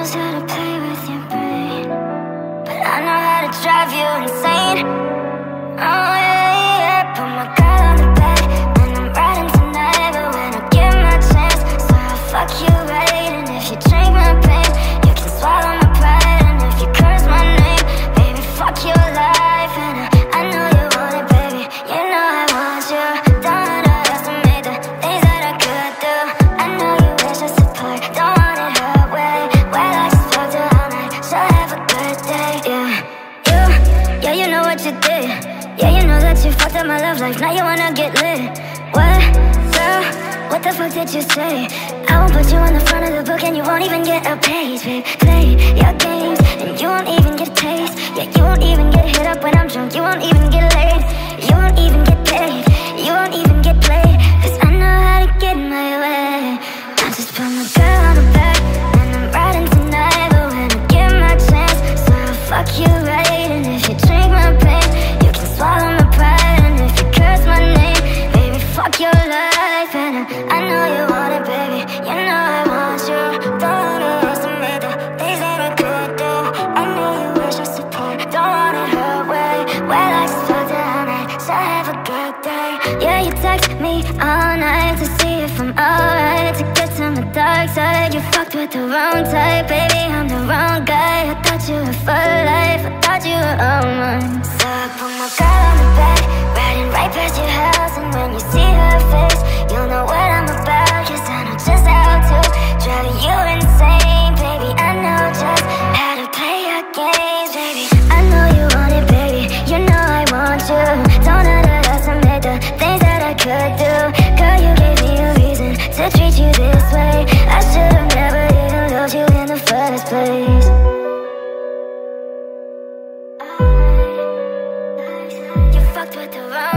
knows how to play with your brain, but I know how to drive you insane. Oh yeah, yeah, put my girl on the bed when I'm riding tonight, but when I get my chance, so I'll fuck you right. And if you drink my pain, you can swallow my pride. And if you curse my name, baby, fuck your life. And I know you want it, baby, you know I want you. Don't underestimate the things that I could do. I know you wish us apart, don't want it her way. Well, I just fucked her all night, so have a good day. Yeah, you know what you did. Yeah, you know that you fucked up my love life, now you wanna get lit. What? Girl, what the fuck did you say? I won't put you on the front of the book and you won't even get a page, babe. Play your games and you won't even get a taste. Yeah, you won't even get hit up when I'm drunk, you won't even get laid. You won't even get paid, you won't even get played. Cause I know how to get in my way. I just put my girl on the back and I'm riding tonight, but when I get my chance, so I'll fuck you right. And if you drink my pain, you can swallow my pride. And if you curse my name, baby, fuck your life. And I know you want it, baby, you know I want you. Don't underestimate the things that I could do. I know you wish us apart, don't want it her way. Well, I just fucked her all night, so have a good day. Yeah, you text me all night to see if I'm alright, to get on the dark side. You fucked with the wrong type, baby, I'm the wrong guy. I thought you were for life, I thought you were all mine. So I put my girl on the back, riding right past your house. And when you see her face, you'll know what I'm about. Cause I know just how to drive you insane, baby. I know just how to play your games, baby. I know you want it, baby, you know I want you. Don't underestimate the things that I could do. Girl, you gave me a reason to treat you this way. I should've never even loved you in the first place. You fucked with the wrong